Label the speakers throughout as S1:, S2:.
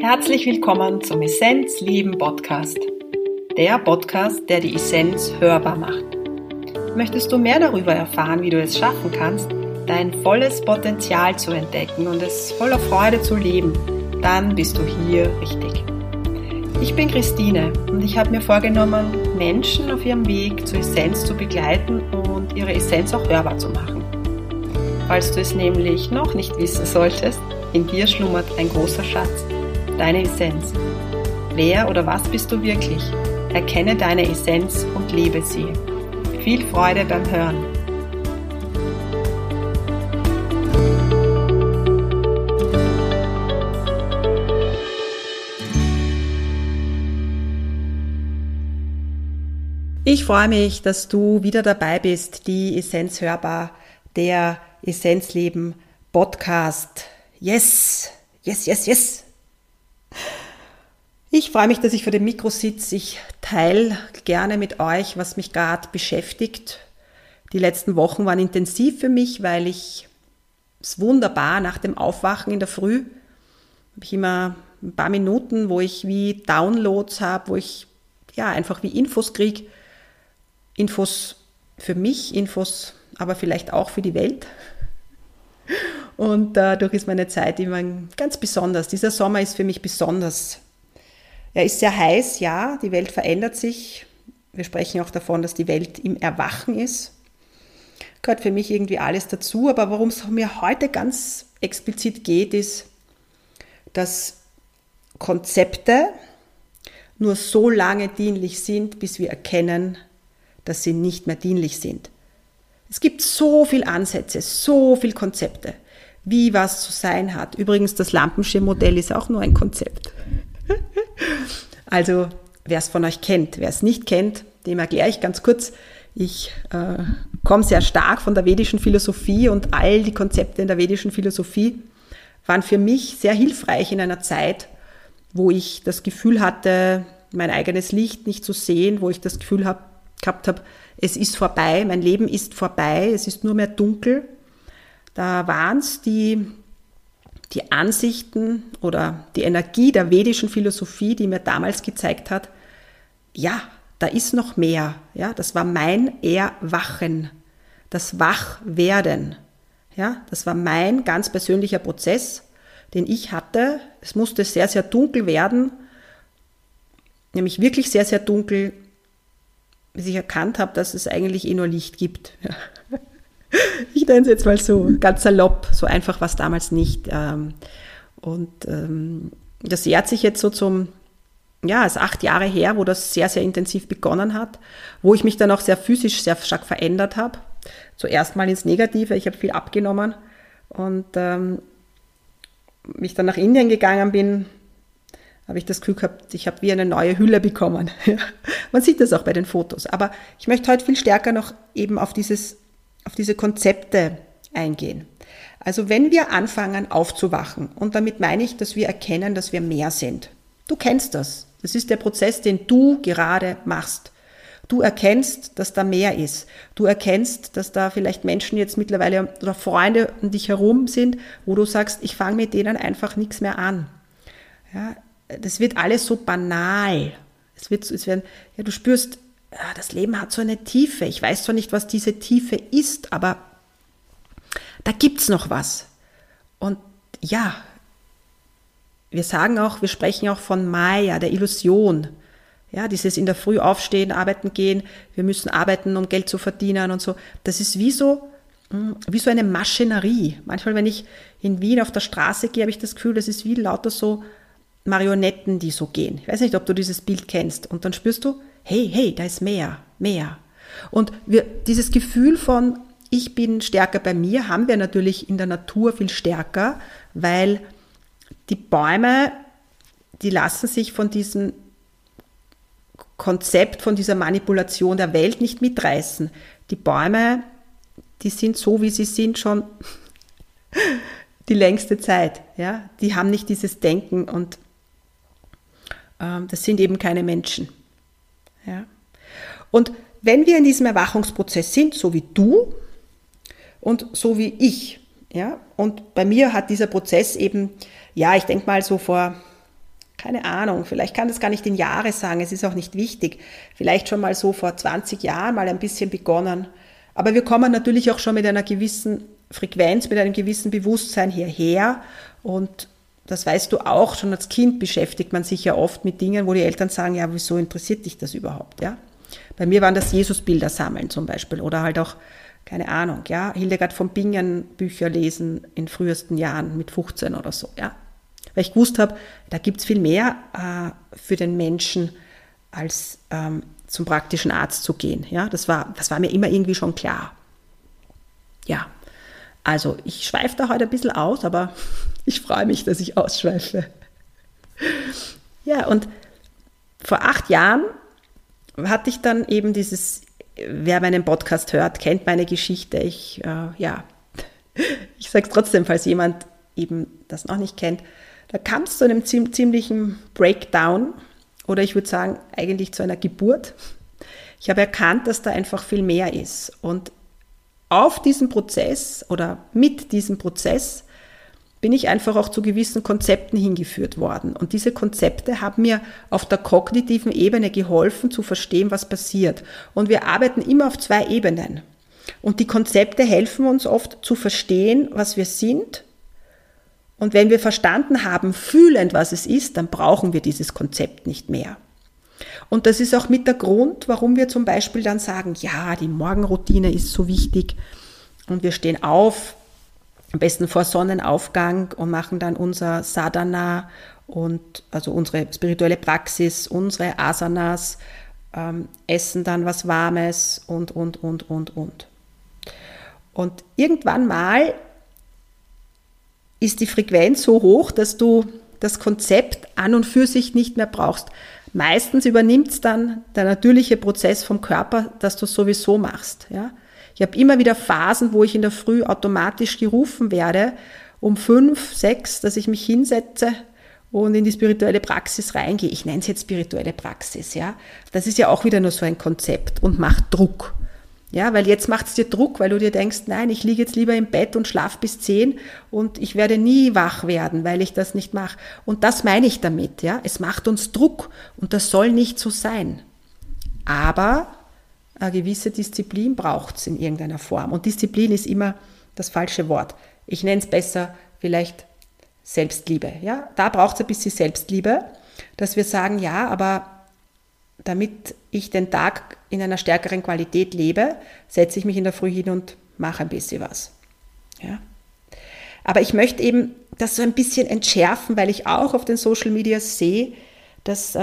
S1: Herzlich willkommen zum Essenz Leben Podcast. Der Podcast, der die Essenz hörbar macht. Möchtest du mehr darüber erfahren, wie du es schaffen kannst, dein volles Potenzial zu entdecken und es voller Freude zu leben, dann bist du hier richtig. Ich bin Christine und ich habe mir vorgenommen, Menschen auf ihrem Weg zur Essenz zu begleiten und ihre Essenz auch hörbar zu machen. Falls du es nämlich noch nicht wissen solltest, in dir schlummert ein großer Schatz, deine Essenz. Wer oder was bist du wirklich? Erkenne deine Essenz und lebe sie. Viel Freude beim Hören. Ich freue mich, dass du wieder dabei bist, die Essenz hörbar, der Essenzleben Podcast. Yes, yes, yes, yes. Ich freue mich, dass ich vor dem Mikro sitze. Ich teile gerne mit euch, was mich gerade beschäftigt. Die letzten Wochen waren intensiv für mich, weil ich es wunderbar nach dem Aufwachen in der Früh habe ich immer ein paar Minuten, wo ich wie Downloads habe, wo ich einfach wie Infos kriege. Infos für mich, Infos aber vielleicht auch für die Welt. Und dadurch ist meine Zeit immer ganz besonders. Dieser Sommer ist für mich besonders. Er ist sehr heiß, ja, die Welt verändert sich. Wir sprechen auch davon, dass die Welt im Erwachen ist. Gehört für mich irgendwie alles dazu. Aber worum es mir heute ganz explizit geht, ist, dass Konzepte nur so lange dienlich sind, bis wir erkennen, dass sie nicht mehr dienlich sind. Es gibt so viele Ansätze, so viele Konzepte, wie was zu sein hat. Übrigens, das Lampenschirmmodell ist auch nur ein Konzept. Also, wer es von euch kennt, wer es nicht kennt, dem erkläre ich ganz kurz. Ich komme sehr stark von der vedischen Philosophie und all die Konzepte in der vedischen Philosophie waren für mich sehr hilfreich in einer Zeit, wo ich das Gefühl hatte, mein eigenes Licht nicht zu sehen, wo ich das Gefühl gehabt habe, es ist vorbei, mein Leben ist vorbei, es ist nur mehr dunkel. Da waren es die Ansichten oder die Energie der vedischen Philosophie, die mir damals gezeigt hat, ja, da ist noch mehr. Ja, das war mein Erwachen, das Wachwerden. Ja, das war mein ganz persönlicher Prozess, den ich hatte. Es musste sehr, sehr dunkel werden, nämlich wirklich sehr, sehr dunkel, bis ich erkannt habe, dass es eigentlich nur Licht gibt. Ja. Ich nenne es jetzt mal so ganz salopp, so einfach war es damals nicht. Das jährt sich jetzt so ist 8 Jahre her, wo das sehr, sehr intensiv begonnen hat, wo ich mich dann auch sehr physisch sehr stark verändert habe. Zuerst mal ins Negative, ich habe viel abgenommen und mich dann nach Indien gegangen bin, habe ich das Gefühl gehabt, ich habe wie eine neue Hülle bekommen. Man sieht das auch bei den Fotos. Aber ich möchte heute viel stärker noch eben auf diese Konzepte eingehen. Also wenn wir anfangen aufzuwachen, und damit meine ich, dass wir erkennen, dass wir mehr sind. Du kennst das. Das ist der Prozess, den du gerade machst. Du erkennst, dass da mehr ist. Du erkennst, dass da vielleicht Menschen jetzt mittlerweile oder Freunde um dich herum sind, wo du sagst, ich fange mit denen einfach nichts mehr an. Ja, das wird alles so banal. Du spürst, das Leben hat so eine Tiefe. Ich weiß zwar nicht, was diese Tiefe ist, aber da gibt's noch was. Und ja, wir sprechen auch von Maya, der Illusion. Ja, dieses in der Früh aufstehen, arbeiten gehen, wir müssen arbeiten, um Geld zu verdienen und so. Das ist wie so eine Maschinerie. Manchmal, wenn ich in Wien auf der Straße gehe, habe ich das Gefühl, das ist wie lauter so Marionetten, die so gehen. Ich weiß nicht, ob du dieses Bild kennst. Und dann spürst du, hey, da ist mehr. Und dieses Gefühl von, ich bin stärker bei mir, haben wir natürlich in der Natur viel stärker, weil die Bäume, die lassen sich von diesem Konzept, von dieser Manipulation der Welt nicht mitreißen. Die Bäume, die sind so, wie sie sind, schon die längste Zeit. Ja? Die haben nicht dieses Denken und das sind eben keine Menschen. Ja? Und wenn wir in diesem Erwachungsprozess sind, so wie du und so wie ich, ja, und bei mir hat dieser Prozess eben, ja, ich denke mal so vor keine Ahnung, vielleicht kann das gar nicht in Jahre sagen, es ist auch nicht wichtig. Vielleicht schon mal so vor 20 Jahren mal ein bisschen begonnen. Aber wir kommen natürlich auch schon mit einer gewissen Frequenz, mit einem gewissen Bewusstsein hierher. Und das weißt du auch, schon als Kind beschäftigt man sich ja oft mit Dingen, wo die Eltern sagen, ja, wieso interessiert dich das überhaupt, ja? Bei mir waren das Jesusbilder sammeln zum Beispiel oder halt auch, keine Ahnung, ja, Hildegard von Bingen Bücher lesen in frühesten Jahren mit 15 oder so, ja. Weil ich gewusst habe, da gibt's viel mehr für den Menschen, als zum praktischen Arzt zu gehen, ja. Das war mir immer irgendwie schon klar. Ja, also ich schweife da heute ein bisschen aus, aber ich freue mich, dass ich ausschweife. Ja, und vor 8 Jahren hatte ich dann eben dieses, wer meinen Podcast hört, kennt meine Geschichte. Ich sage es trotzdem, falls jemand eben das noch nicht kennt. Da kam es zu einem ziemlichen Breakdown oder ich würde sagen eigentlich zu einer Geburt. Ich habe erkannt, dass da einfach viel mehr ist. Und auf diesem Prozess oder mit diesem Prozess bin ich einfach auch zu gewissen Konzepten hingeführt worden. Und diese Konzepte haben mir auf der kognitiven Ebene geholfen, zu verstehen, was passiert. Und wir arbeiten immer auf 2 Ebenen. Und die Konzepte helfen uns oft zu verstehen, was wir sind. Und wenn wir verstanden haben, fühlend, was es ist, dann brauchen wir dieses Konzept nicht mehr. Und das ist auch mit der Grund, warum wir zum Beispiel dann sagen, ja, die Morgenroutine ist so wichtig. Und wir stehen auf, am besten vor Sonnenaufgang und machen dann unser Sadhana und also unsere spirituelle Praxis, unsere Asanas, essen dann was Warmes und. Und irgendwann mal ist die Frequenz so hoch, dass du das Konzept an und für sich nicht mehr brauchst. Meistens übernimmt es dann der natürliche Prozess vom Körper, dass du es sowieso machst, ja. Ich habe immer wieder Phasen, wo ich in der Früh automatisch gerufen werde, um 5, 6, dass ich mich hinsetze und in die spirituelle Praxis reingehe. Ich nenne es jetzt spirituelle Praxis, ja. Das ist ja auch wieder nur so ein Konzept und macht Druck. Ja, weil jetzt macht es dir Druck, weil du dir denkst, nein, ich liege jetzt lieber im Bett und schlafe bis 10 und ich werde nie wach werden, weil ich das nicht mache. Und das meine ich damit, ja. Es macht uns Druck und das soll nicht so sein. Aber eine gewisse Disziplin braucht es in irgendeiner Form. Und Disziplin ist immer das falsche Wort. Ich nenne es besser vielleicht Selbstliebe. Ja? Da braucht es ein bisschen Selbstliebe, dass wir sagen, ja, aber damit ich den Tag in einer stärkeren Qualität lebe, setze ich mich in der Früh hin und mache ein bisschen was. Ja? Aber ich möchte eben das so ein bisschen entschärfen, weil ich auch auf den Social Media sehe, dass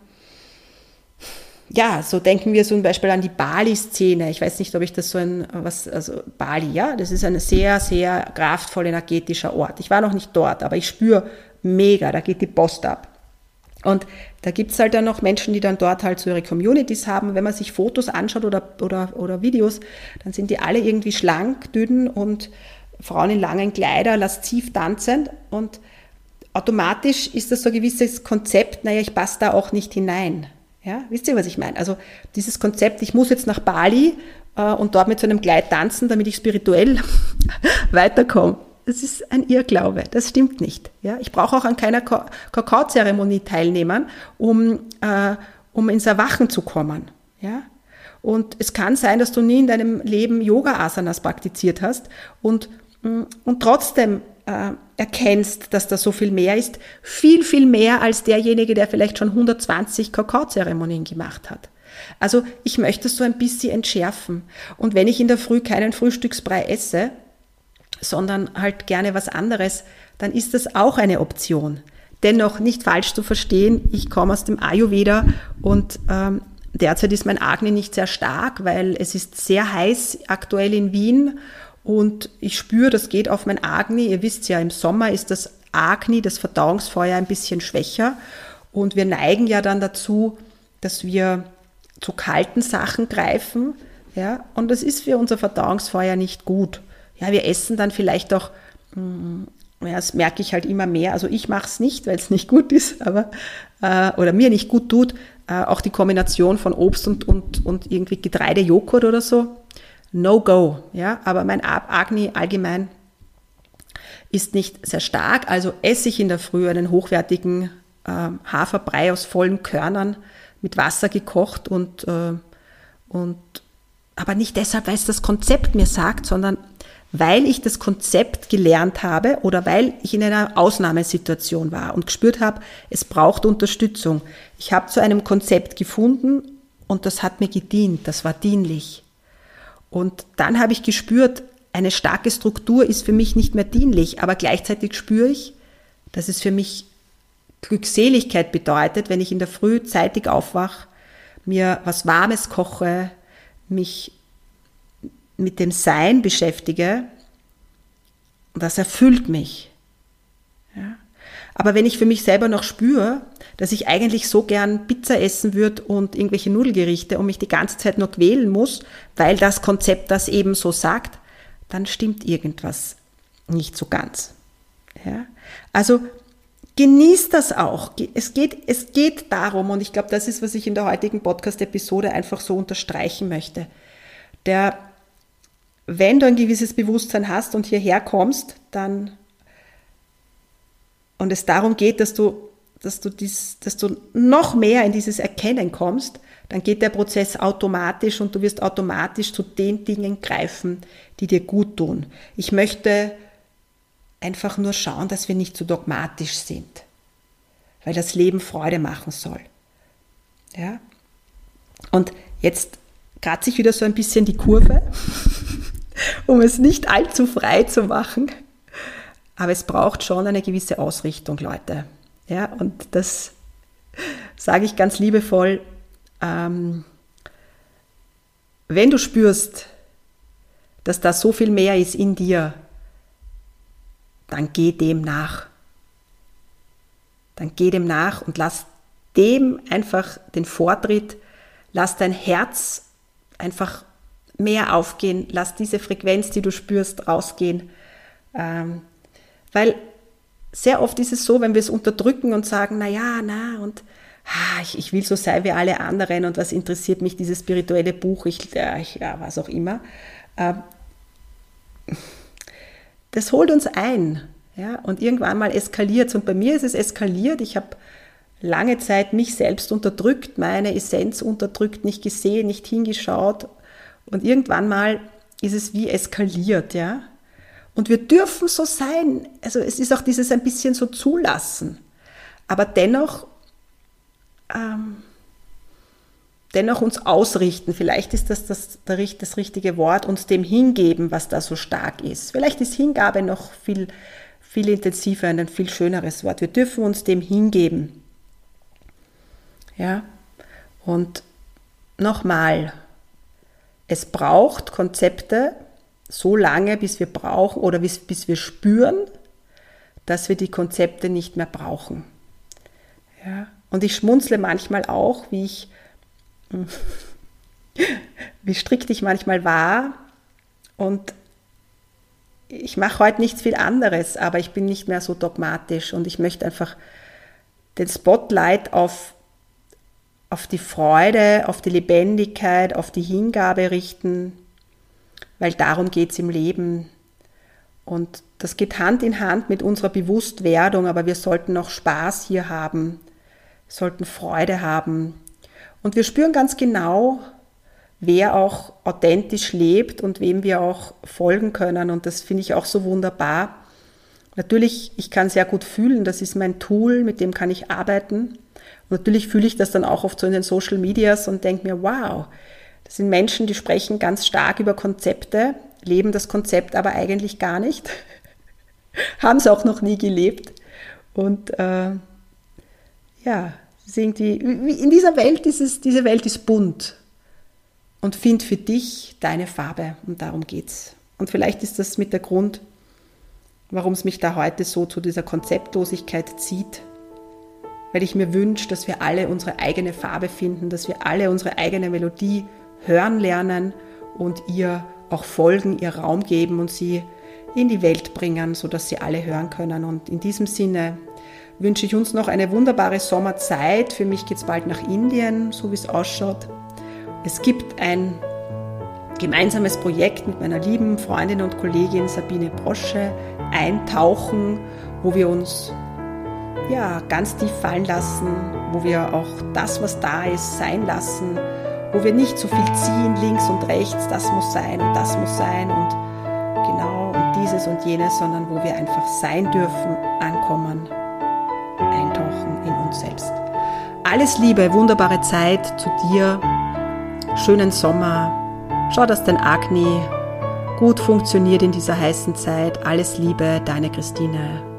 S1: so denken wir zum Beispiel an die Bali-Szene. Ich weiß nicht, ob ich das Bali, ja, das ist ein sehr, sehr kraftvoll energetischer Ort. Ich war noch nicht dort, aber ich spüre mega, da geht die Post ab. Und da gibt es halt dann noch Menschen, die dann dort halt so ihre Communities haben. Wenn man sich Fotos anschaut oder Videos, dann sind die alle irgendwie schlank, dünn und Frauen in langen Kleidern, lasziv tanzend. Und automatisch ist das so ein gewisses Konzept, naja, ich passe da auch nicht hinein. Ja, wisst ihr, was ich meine? Also dieses Konzept, ich muss jetzt nach Bali und dort mit so einem Kleid tanzen, damit ich spirituell weiterkomme. Das ist ein Irrglaube, das stimmt nicht. Ja, ich brauche auch an keiner Kakaozeremonie teilnehmen, um ins Erwachen zu kommen. Ja? Und es kann sein, dass du nie in deinem Leben Yoga-Asanas praktiziert hast und trotzdem erkennst, dass da so viel mehr ist, viel, viel mehr als derjenige, der vielleicht schon 120 Kakaozeremonien gemacht hat. Also ich möchte es so ein bisschen entschärfen. Und wenn ich in der Früh keinen Frühstücksbrei esse, sondern halt gerne was anderes, dann ist das auch eine Option. Dennoch nicht falsch zu verstehen, ich komme aus dem Ayurveda und derzeit ist mein Agni nicht sehr stark, weil es ist sehr heiß aktuell in Wien. Und ich spüre, das geht auf mein Agni. Ihr wisst ja, im Sommer ist das Agni, das Verdauungsfeuer, ein bisschen schwächer. Und wir neigen ja dann dazu, dass wir zu kalten Sachen greifen. Ja? Und das ist für unser Verdauungsfeuer nicht gut. Ja, wir essen dann vielleicht auch, das merke ich halt immer mehr. Also ich mache es nicht, weil es nicht gut ist, aber oder mir nicht gut tut. Auch die Kombination von Obst und irgendwie Getreidejoghurt oder so. No-go, ja, aber mein Agni allgemein ist nicht sehr stark, also esse ich in der Früh einen hochwertigen Haferbrei aus vollen Körnern mit Wasser gekocht und aber nicht deshalb, weil es das Konzept mir sagt, sondern weil ich das Konzept gelernt habe oder weil ich in einer Ausnahmesituation war und gespürt habe, es braucht Unterstützung. Ich habe zu einem Konzept gefunden und das hat mir gedient, das war dienlich. Und dann habe ich gespürt, eine starke Struktur ist für mich nicht mehr dienlich, aber gleichzeitig spüre ich, dass es für mich Glückseligkeit bedeutet, wenn ich in der Früh zeitig aufwache, mir was Warmes koche, mich mit dem Sein beschäftige, das erfüllt mich. Ja? Aber wenn ich für mich selber noch spüre, dass ich eigentlich so gern Pizza essen würde und irgendwelche Nudelgerichte und mich die ganze Zeit nur quälen muss, weil das Konzept das eben so sagt, dann stimmt irgendwas nicht so ganz. Ja? Also genießt das auch. Es geht darum, und ich glaube, das ist, was ich in der heutigen Podcast-Episode einfach so unterstreichen möchte. Wenn du ein gewisses Bewusstsein hast und hierher kommst, und es darum geht, dass du noch mehr in dieses Erkennen kommst, dann geht der Prozess automatisch und du wirst automatisch zu den Dingen greifen, die dir gut tun. Ich möchte einfach nur schauen, dass wir nicht zu dogmatisch sind, weil das Leben Freude machen soll. Ja? Und jetzt kratze ich wieder so ein bisschen die Kurve, um es nicht allzu frei zu machen. Aber es braucht schon eine gewisse Ausrichtung, Leute. Ja, und das sage ich ganz liebevoll. Wenn du spürst, dass da so viel mehr ist in dir, dann geh dem nach. Dann geh dem nach und lass dem einfach den Vortritt. Lass dein Herz einfach mehr aufgehen. Lass diese Frequenz, die du spürst, rausgehen. Weil sehr oft ist es so, wenn wir es unterdrücken und sagen, ich will so sein wie alle anderen und was interessiert mich dieses spirituelle Buch, was auch immer. Das holt uns ein, ja, und irgendwann mal eskaliert es. Und bei mir ist es eskaliert. Ich habe lange Zeit mich selbst unterdrückt, meine Essenz unterdrückt, nicht gesehen, nicht hingeschaut. Und irgendwann mal ist es wie eskaliert, ja. Und wir dürfen so sein. Also es ist auch dieses ein bisschen so zulassen. Aber dennoch uns ausrichten. Vielleicht ist das richtige Wort, uns dem hingeben, was da so stark ist. Vielleicht ist Hingabe noch viel, viel intensiver und ein viel schöneres Wort. Wir dürfen uns dem hingeben. Ja? Und nochmal, es braucht Konzepte so lange, bis wir brauchen oder bis wir spüren, dass wir die Konzepte nicht mehr brauchen. Ja? Und ich schmunzle manchmal auch, wie strikt ich manchmal war. Und ich mache heute nichts viel anderes, aber ich bin nicht mehr so dogmatisch und ich möchte einfach den Spotlight auf die Freude, auf die Lebendigkeit, auf die Hingabe richten, weil darum geht es im Leben. Und das geht Hand in Hand mit unserer Bewusstwerdung, aber wir sollten auch Spaß hier haben, sollten Freude haben. Und wir spüren ganz genau, wer auch authentisch lebt und wem wir auch folgen können. Und das finde ich auch so wunderbar. Natürlich, ich kann sehr gut fühlen, das ist mein Tool, mit dem kann ich arbeiten. Und natürlich fühle ich das dann auch oft so in den Social Medias und denke mir, wow, das sind Menschen, die sprechen ganz stark über Konzepte, leben das Konzept aber eigentlich gar nicht, haben es auch noch nie gelebt. Und in dieser Welt diese Welt ist bunt. Und find für dich deine Farbe. Und darum geht's. Und vielleicht ist das mit der Grund, warum es mich da heute so zu dieser Konzeptlosigkeit zieht. Weil ich mir wünsche, dass wir alle unsere eigene Farbe finden, dass wir alle unsere eigene Melodie hören lernen und ihr auch folgen, ihr Raum geben und sie in die Welt bringen, sodass sie alle hören können. Und in diesem Sinne wünsche ich uns noch eine wunderbare Sommerzeit. Für mich geht es bald nach Indien, so wie es ausschaut. Es gibt ein gemeinsames Projekt mit meiner lieben Freundin und Kollegin Sabine Brosche, Eintauchen, wo wir uns ganz tief fallen lassen, wo wir auch das, was da ist, sein lassen, wo wir nicht so viel ziehen, links und rechts, das muss sein und das muss sein und genau und dieses und jenes, sondern wo wir einfach sein dürfen, ankommen, eintauchen in uns selbst. Alles Liebe, wunderbare Zeit zu dir, schönen Sommer, schau, dass dein Agni gut funktioniert in dieser heißen Zeit. Alles Liebe, deine Christine.